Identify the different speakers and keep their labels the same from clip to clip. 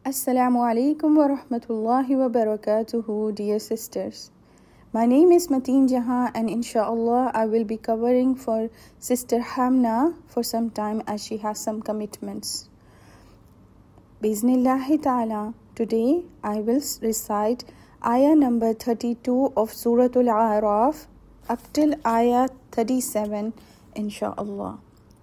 Speaker 1: Assalamu alaikum wa rahmatullahi wa barakatuhu, dear sisters. My name is Mateen Jahan, and inshallah I will be covering for Sister Hamna for some time as she has some commitments. Bismillahi ta'ala, today I will recite ayah number 32 of Surah Al-A'raf up till ayah 37, inshallah.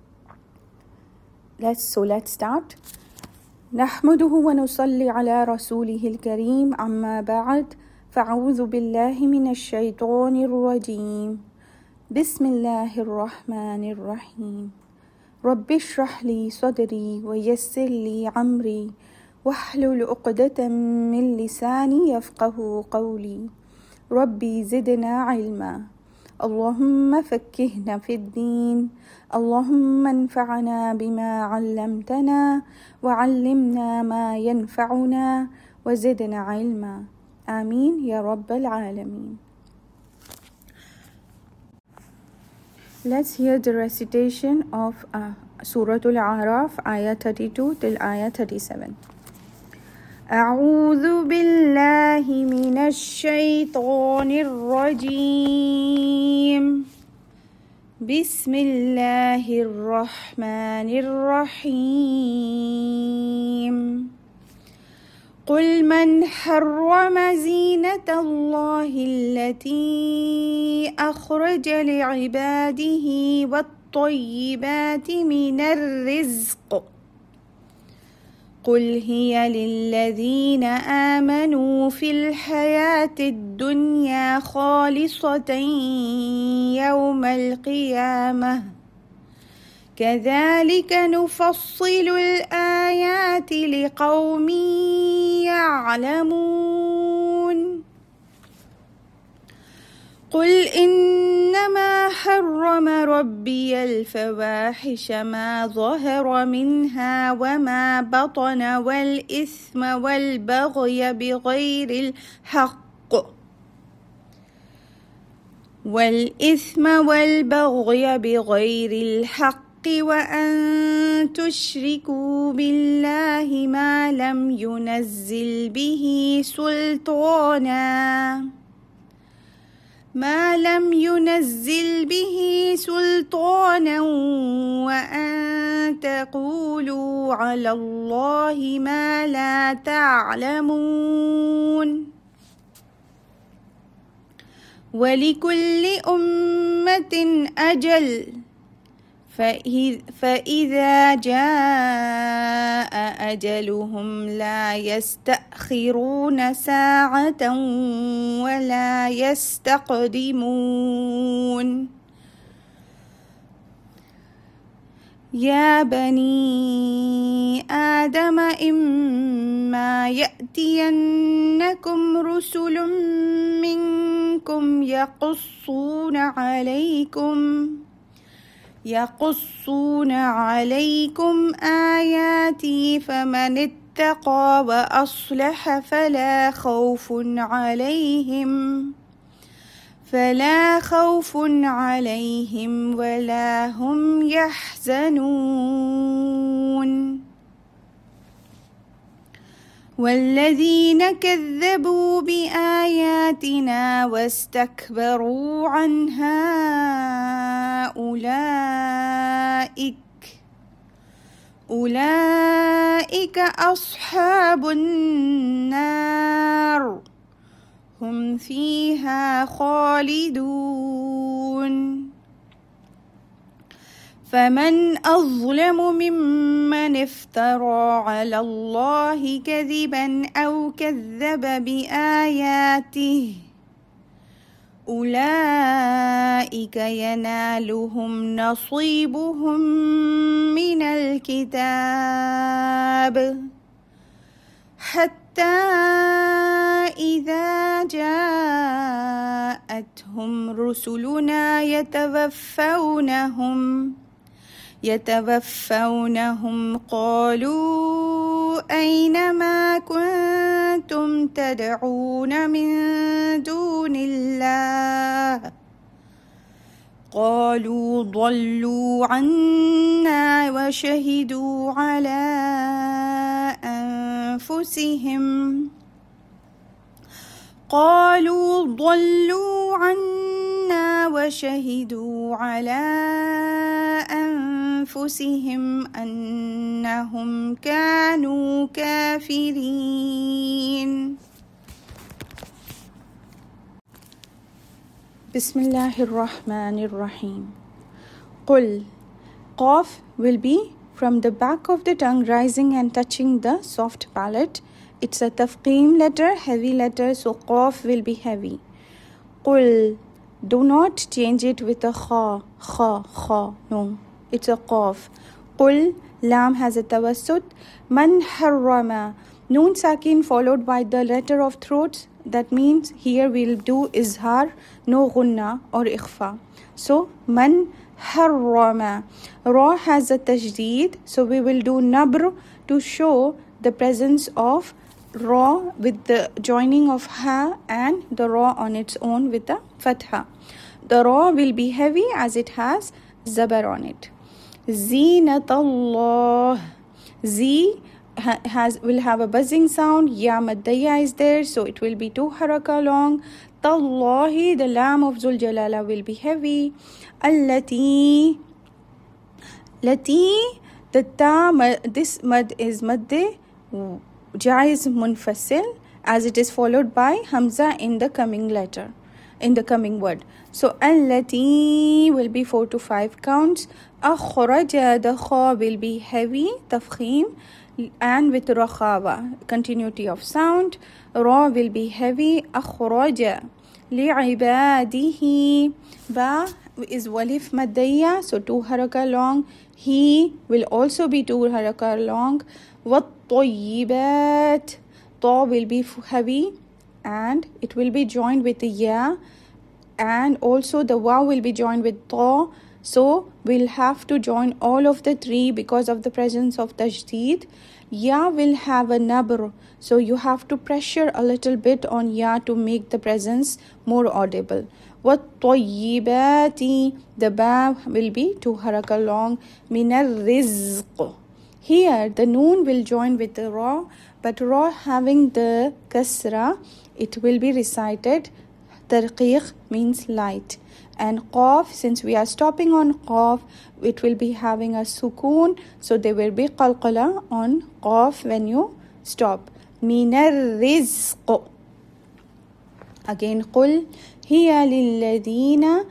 Speaker 1: Let's start. نحمده ونصلي على رسوله الكريم أما بعد فأعوذ بالله من الشيطان الرجيم بسم الله الرحمن الرحيم رب اشرح لي صدري ويسر لي أمري واحلل عقدة من لساني يفقه قولي ربي زدنا علما اللهم فكهنا في الدين اللهم انفعنا بما علمتنا وعلمنا ما ينفعنا وزدنا علما آمين يا رب العالمين. Let's hear the recitation of Surah Al-A'raf, ayah 32 till ayah 37. أعوذ بالله من الشيطان الرجيم بسم الله الرحمن الرحيم قل من حرم زينة الله التي أخرج لعباده والطيبات من الرزق قل هي للذين آمنوا في الحياة الدنيا خالصة يوم القيامة كذلك نفصل الآيات لقوم يعلمون قل إنما حرم ربي الفواحش ما ظهر منها وما بطن والإثم والبغي بغير الحق وأن تشركوا بالله ما لم ينزل به سلطانا وأن تقولوا على الله ما لا تعلمون ولكل أمة أجل فإذا جاء أجلهم لا يستأخرون ساعة ولا يستقدمون يا بني آدم إما يأتينكم رسل منكم يقصون عليكم آياتي فمن اتقى وأصلح فلا خوف عليهم ولا هم يحزنون والذين كذبوا بآياتنا واستكبروا عنها أولئك أصحاب النار هم فيها خالدون فمن أظلم ممن افترى على الله كذبا أو كذب بآياته أولئك ينالهم نصيبهم من الكتاب حتى إذا جاءتهم رسلنا يتوفونهم قالوا أين ما كنتم تدعون من دون الله قالوا ضلوا عنا وشهدوا على أنفسهم قالوا ضلوا عنا وشهدوا على أنفسهم أنهم كانوا كافرين. بسم الله الرحمن الرحيم. قل. Qaf will be from the back of the tongue rising and touching the soft palate. It's a tafqeem letter, heavy letter, so qaf will be heavy. Qul. Do not change it with a kha. No, it's a qaf. Qul. Lam has a tawassut. Man harrama. Noon sakin followed by the letter of throats. That means here we'll do izhar, no gunna or ikhfa. So man harrama. Ra has a tajdeed, so we will do nabr to show the presence of ra with the joining of ha and the ra on its own with the fatha. The ra will be heavy as it has zabar on it. Zinatallah. Z will have a buzzing sound. Ya maddaya is there, so it will be 2 haraka long. Tallahi, the lam of Zul Jalala will be heavy. Allati, lati, the ta, this mad is madde jaiz munfasil, as it is followed by hamza in the coming letter, in the coming word. So allati will be 4 to 5 counts. Akhraja, the kha will be heavy, tafkhim, and with rakhawa, continuity of sound. Ra will be heavy. Akhraja. Li'ibadihi. Ba is walif madaya, so 2 haraka long. He will also be 2 haraka long. Wat-tayyibat. Ta will be heavy and it will be joined with the ya, and also the waw will be joined with ta. So we'll have to join all of the 3 because of the presence of tajdeed. Ya will have a nabr, so you have to pressure a little bit on ya to make the presence more audible. Wat-tayyibati, the ba will be 2 haraka long. Minar rizq. Here the noon will join with the ra, but ra having the kasra, it will be recited tarqiq, means light. And qaf, since we are stopping on qaf, it will be having a sukoon, so there will be qalqala on qaf when you stop. Minar rizq. Again, qul hiya lilladina.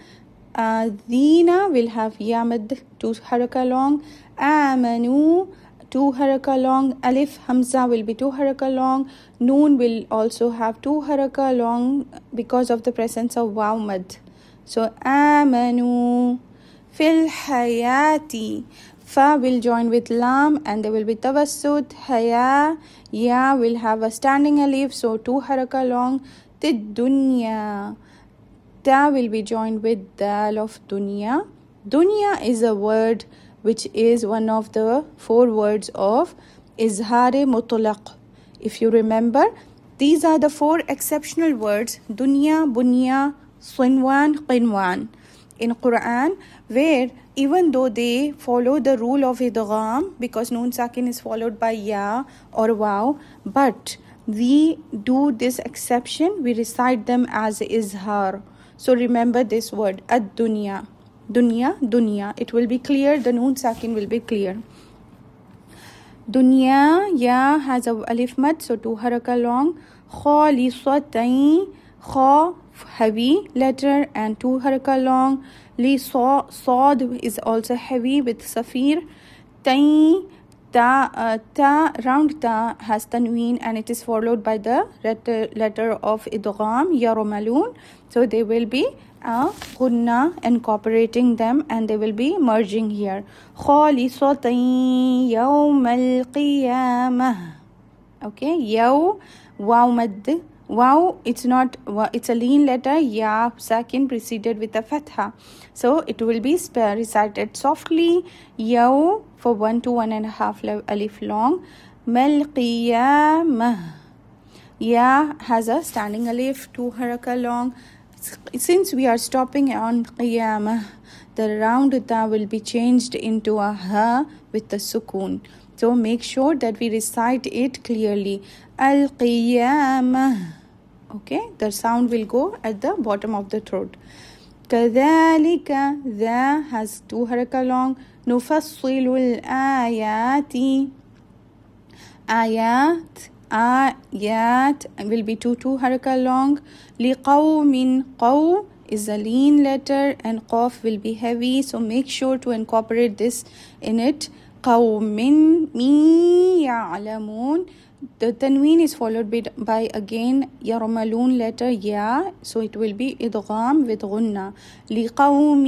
Speaker 1: Dina will have yamad 2 haraka long. Amanu 2 haraka long. Alif hamza will be 2 haraka long. Noon will also have 2 haraka long because of the presence of waw mad. So amanu. Fil hayati. Fa will join with lam and there will be tawassut. Haya. Ya will have a standing alif, so 2 haraka long. Tid dunya. Ta will be joined with dal of dunya. Dunya is a word which is one of the 4 words of izhar-e mutlaq. If you remember, these are the 4 exceptional words: dunya, bunya, sinwan, qinwan in Quran, where even though they follow the rule of idgham because noon sakin is followed by ya or waw, but we do this exception, we recite them as izhar. So remember this word, ad-dunya. Dunya, dunya. It will be clear, the noon sakin will be clear. Dunya, ya has a alif mad, so 2 haraka long. Khalisatayn, kha heavy letter and 2 haraka long. Li sad is also heavy with safir. Tayn, ta round ta has tanween and it is followed by the letter of idgham, yarumalun. So they will be gunna incorporating them and they will be merging here. Khalisatayn yawmal qiyamah. Okay, yaw, waw mad. Wow, it's not, it's a lean letter, ya sakin preceded with a fatha. So it will be recited softly. Yaw for 1 to 1.5 alif long. Mal qiyamah. Ya has a standing alif, 2 haraka long. Since we are stopping on qiyamah, the round ta will be changed into a ha with the sukoon. So make sure that we recite it clearly. Al-Qiyamah. Okay, the sound will go at the bottom of the throat. كذلك, the has 2 haraka long. نفصل الآيات. Ayat will be 2 haraka long. لقوم, qaw is a lean letter and qaf will be heavy, so make sure to incorporate this in it. قوم يعلمون. The tanween is followed by again yarmalun letter ya, so it will be idgham with gunna. لقوم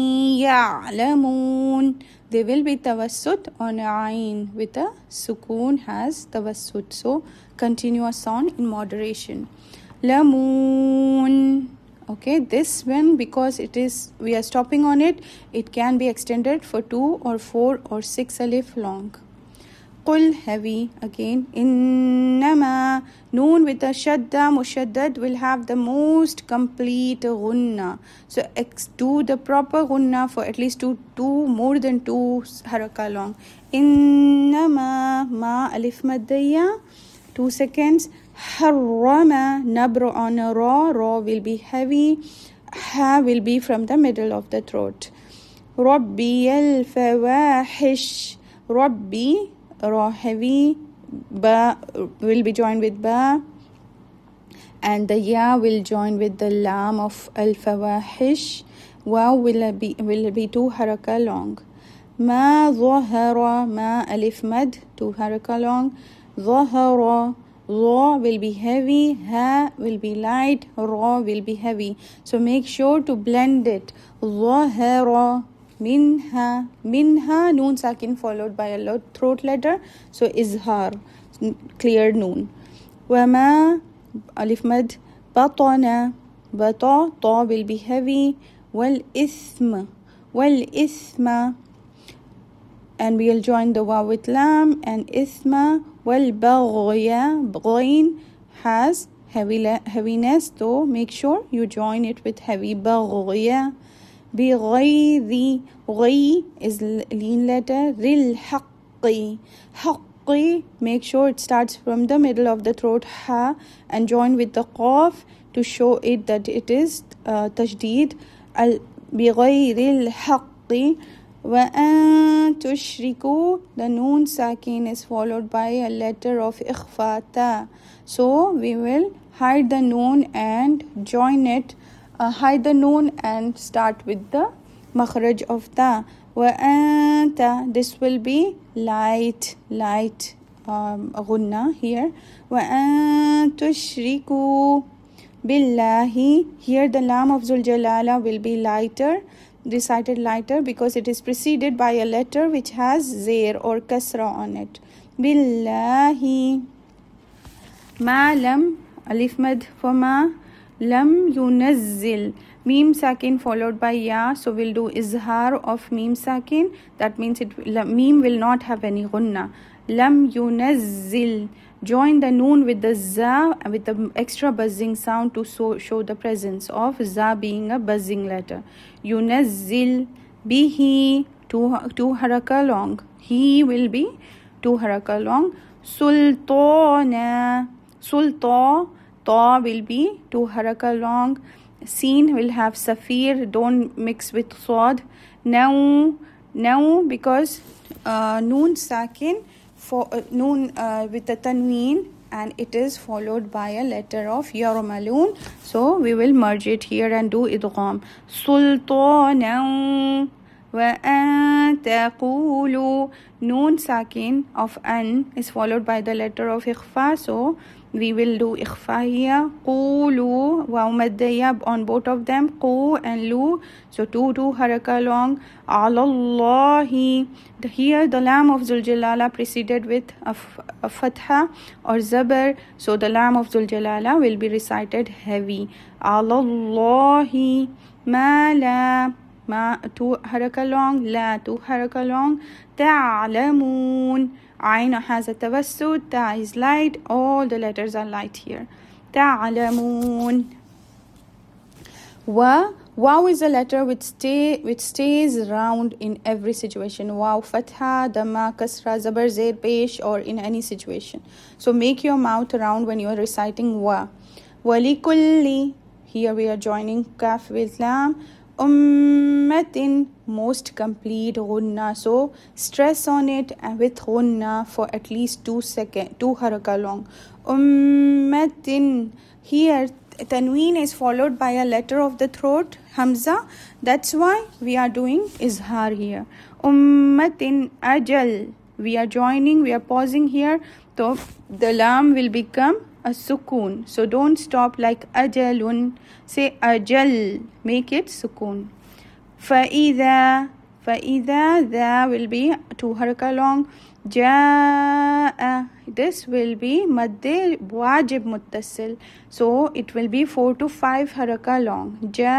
Speaker 1: يعلمون. There will be tawassut on ayn with a sukoon has tawassut, so continuous sound in moderation. Lamun. Okay, this one, because we are stopping on it, it can be extended for 2 or 4 or 6 alif long. Qul, heavy again. Innama, noon with a shadda mushaddad will have the most complete gunna. So do the proper gunna for at least two more than 2 haraka long. Innama, ma alif maddaya, 2 seconds. Harrama, nabr on a raw will be heavy. Ha will be from the middle of the throat. Rabbi al fawahish, Rabbi, raw heavy. Ba will be joined with ba, and the ya will join with the lam of al fawahish. Waw will be 2 haraka long. Ma zahara, ma alif mad, 2 haraka long. Zahara, Ra will be heavy, Ha will be light, Ra will be heavy. So make sure to blend it. Zahara, minha, noon sakin followed by a throat letter. So izhar, clear noon. Wama, alif mad, batana, bata, ta will be heavy. Wal ithma, and we'll join the waw with lam and ithma. Well, bagya has heaviness, so make sure you join it with heavy. Bagya. Bighaydi, ghay is lean letter. Ril haqqi, make sure it starts from the middle of the throat, ha, and join with the qaf to show it that it is tajdeed. Bighayril haqqi. وَأَن تُشْرِكُوا, the noon sakin is followed by a letter of ikhfata. So we will hide the noon and join it. Hide the noon and start with the makhraj of ta. وَأَنْتَ, this will be light gunna here. وَأَن تُشْرِكُوا billahi, here the lam of Zul Jalala will be recited lighter because it is preceded by a letter which has zair or kasra on it. Billahi. Ma lam, alif mad for ma. Lam yunazzil, mim sakin followed by ya, so we'll do izhar of mim sakin. That means mim will not have any gunna. Lam yunazzil, join the noon with the za with the extra buzzing sound to show the presence of za being a buzzing letter. Yunazzil, bihi, 2 haraka long. He will be 2 haraka long. Sultana, ta will be 2 haraka long. Seen will have safir, don't mix with sad. Now because noon sakin for noon with the tanween, and it is followed by a letter of yarmalun, so we will merge it here and do idgham. Sultana wa an taqulu, noon sakin of an is followed by the letter of ikhfa, so we will do ikhfa here. Qulu, waw maddaya on both of them, qu and lu, so 2 haraka long. Alallahi, here the lam of Zul Jalala preceded with a fatha or zabar, so the lam of Zul Jalala will be recited heavy. Alallahi, ma la, ma 2 haraka long, la 2 haraka long. Ta'lamun, ayn has a tawassut, ta is light, all the letters are light here. Ta'lamun. Wa Waw is a letter which stays round in every situation. Waw, fatha, dhamma, kasra, zabar, zer, pesh, or in any situation. So make your mouth round when you are reciting wa. Walikulli, here we are joining kaf with lam. Ummatin, most complete gunna. So stress on it with gunna for at least 2 seconds, 2 haraka long. Ummatin, here tanween is followed by a letter of the throat, hamza. That's why we are doing izhar here. Ummatin ajal, we are joining, we are pausing here, so the lam will become a sukoon. So don't stop like ajalun, say ajal, make it sukoon. Fa'idha, that will be 2 haraka long. Jaa, this will be madde wajib muttasil, so it will be 4 to 5 haraka long.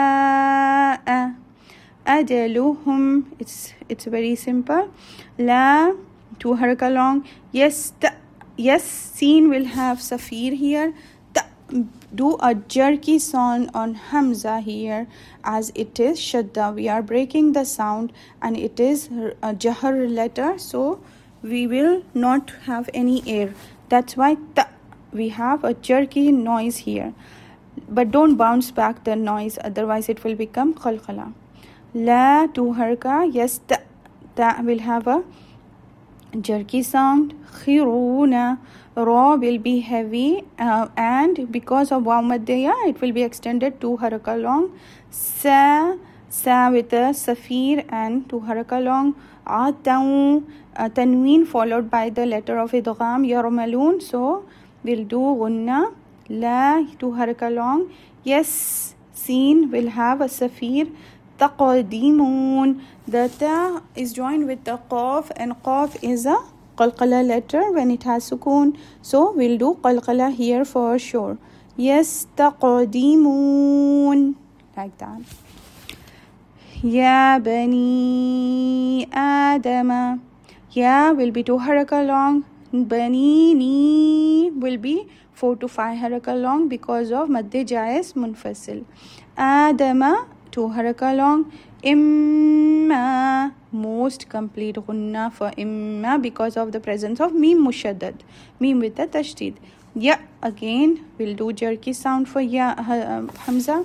Speaker 1: Jaa ajaluhum, it's very simple. La, 2 haraka long. Yes, seen will have safir here. Do a jerky sound on hamza here, as it is shadda. We are breaking the sound and it is a jahar letter, so we will not have any air. That's why we have a jerky noise here, but don't bounce back the noise, otherwise it will become qalqala. La, 2 harka. Yes, ta will have a jerky sound. Khiruna, ra will be heavy, and because of waw maddeya it will be extended 2 haraka long. Sa with a safir and 2 haraka long. Atau, tanween followed by the letter of idgham, yarmalun, so we'll do gunna. La, 2 haraka long. Yes, seen will have a safir. Taqdimun, the ta is joined with the qaf, and qaf is a qalqala letter when it has sukoon, so we'll do qalqala here for sure. Yes, taqdimun, like that. Ya bani adama, ya will be 2 haraka long. Bani will be 4 to 5 haraka long because of madde jais munfasil. Adama, 2 haraka long. Imma, most complete gunna for imma because of the presence of mim mushaddad, mim with the tashdid. Ya, again we'll do jerky sound for ya, hamza.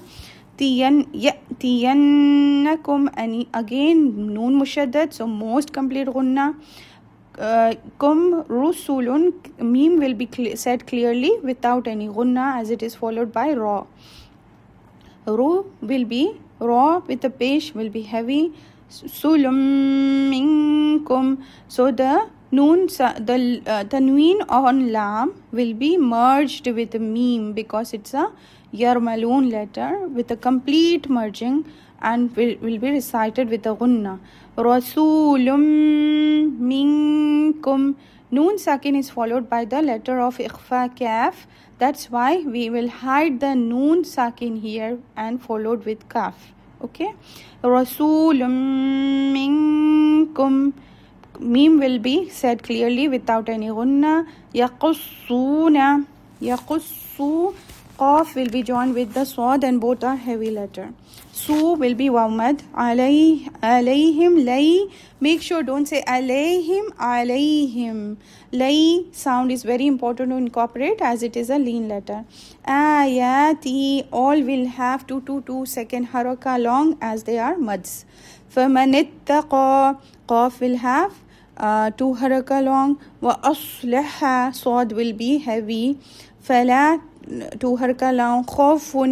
Speaker 1: Tiyannakum, and again noon mushaddad, so most complete gunna. Kum rusulun, mim will be said clearly without any gunna, as it is followed by ra. Ru will be ra with the pesh will be heavy. Sulum minkum, so the noon, the tanween on lam will be merged with the mim because it's a yarmalun letter with a complete merging, and will be recited with a gunna. Rasulum minkum, noon sakin is followed by the letter of ikhfa kaf. That's why we will hide the noon sakin here and followed with kaf. Okay, Rasulum minkum, mim will be said clearly without any gunna. Yaqussuna, yaqussu, qaf will be joined with the swad and both are heavy letter. Su will be waw mad. Alayhim, lay, make sure don't say alayhim, alayhim. Lay sound is very important to incorporate as it is a lean letter. Ayati, all will have 2 to 2 second haraka long as they are mads. Famanittaqa, qaf will have 2 haraka long. Wa aslaha, swad will be heavy. Fala, 2 haraka long. Khawfun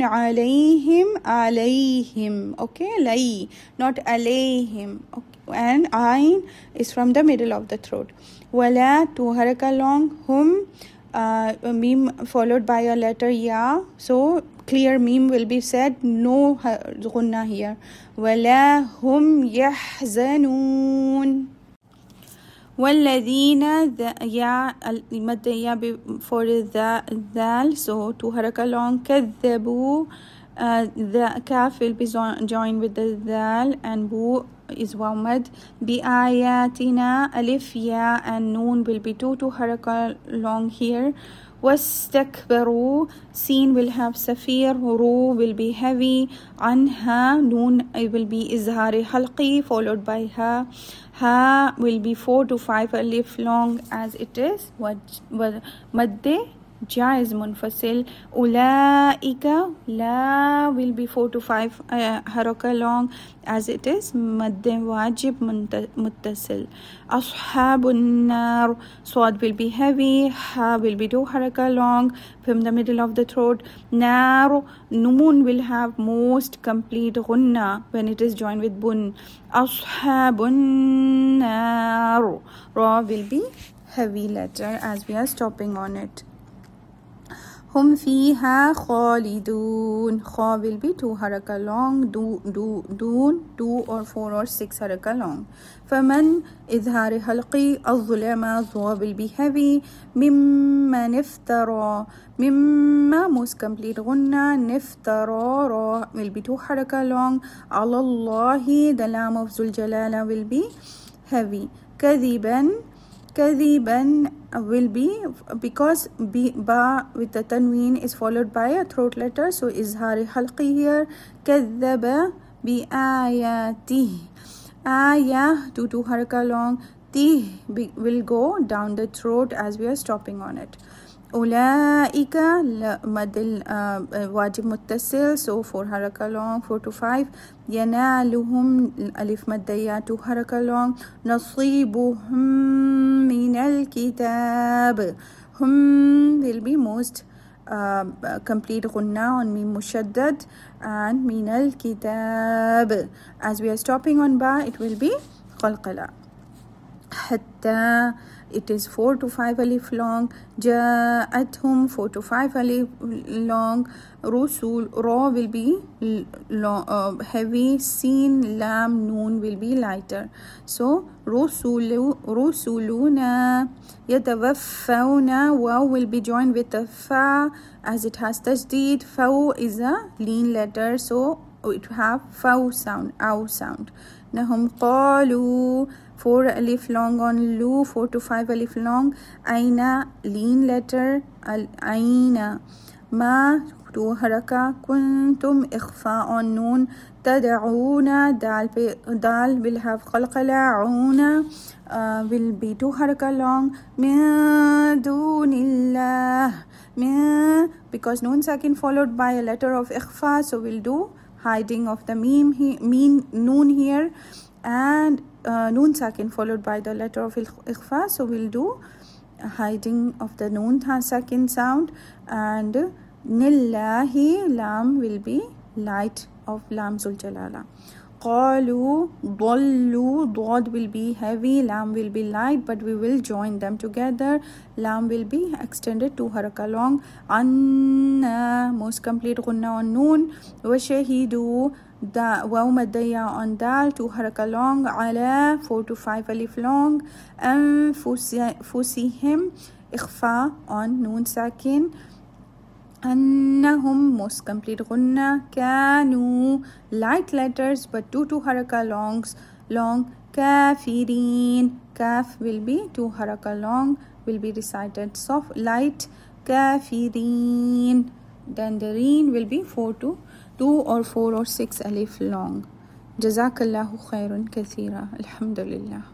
Speaker 1: alayhim, okay, lay, not alayhim, okay. And ayn is from the middle of the throat. Wala, 2 haraka long. Hum, mim followed by a letter ya, so clear mim will be said, no gunna here. Wala hum yahzanun. والذين, ya mad ya for the dal, so 2 haraka long. كذبوا, the kaf will be joined with the dal, and bu is waw mad. بآياتنا alif ya and noon will be two haraka long here. واستكبروا sin will have safir, ru will be heavy, anha noon will be izhar halqi followed by ha. Ha will be 4 to 5 alif long as it is. Madde jaiz munfasil. Ulaika la will be 4 to 5 haraka long as it is. Madde wajib muttasil. Ashabun nar swad will be heavy, ha will be 2 haraka long from the middle of the throat. Nar noon will have most complete gunna when it is joined with bun. Ashabun nar ra will be heavy letter as we are stopping on it. Hum fiha khalidun. Kha will be 2 haraka long, doon 2 or 4 or 6 haraka long. Faman izhar halqi az-zulama dha will be heavy. Mimman iftara, mimma most complete gunna, niftara ra will be 2 haraka long. Alallahi the lam of Zul Jalala will be heavy. Kadhiban will be, because ba with the tanween is followed by a throat letter, so izhar halqi here. Kadhaba bi ayati, ayah 2 haraka long, ti will go down the throat as we are stopping on it. Ulaika madil wajib muttasil, so 4 haraka long, 4 to 5. Yanaluhum alif maddaya 2 haraka long. Nasibuhum min al-kitab, hum will be most complete gunna on mim mushaddad, and min al-kitab as we are stopping on ba it will be qalqala. Hatta it is 4 to 5 alif long. Ja'athum 4 to 5 alif long. Rusul ra will be heavy. Sin lam noon will be lighter. So rusuluna yatawaffawna, waw will be joined with a fa as it has tasdeed. Faw is a lean letter, so it have faw sound, aw sound. Nahum qalu 4 alif long on lu, 4 to 5 alif long. Aina lean letter, al aina. Ma 2 haraka. Kuntum ikhfa on noon. Tad'una dal will have qalqala. Una will be 2 haraka long. Min dunillah, because noon sakin followed by a letter of ikhfa, so we'll do hiding of the noon here, and noon sakin followed by the letter of ikhfa, so we'll do hiding of the noon sakin sound. And nillahi lam will be light of lam Zul Jalala. Qalu dallu, dad will be heavy, lam will be light, but we will join them together. Lam will be extended 2 haraka long. Anna most complete gunna on noon. Wa shahidu da waw madaya on dal 2 haraka long. Ala 4 to 5 alif long. Anfusihim ikhfa on noon sakin. Annahum most complete gunna. Kanu light letters but 2 haraka long. Kafirin, kaf will be 2 haraka long, will be recited soft light. Kafirin, then the reen will be 2 or 4 or 6 alif long. Jazakallahu khairun kathira. Alhamdulillah.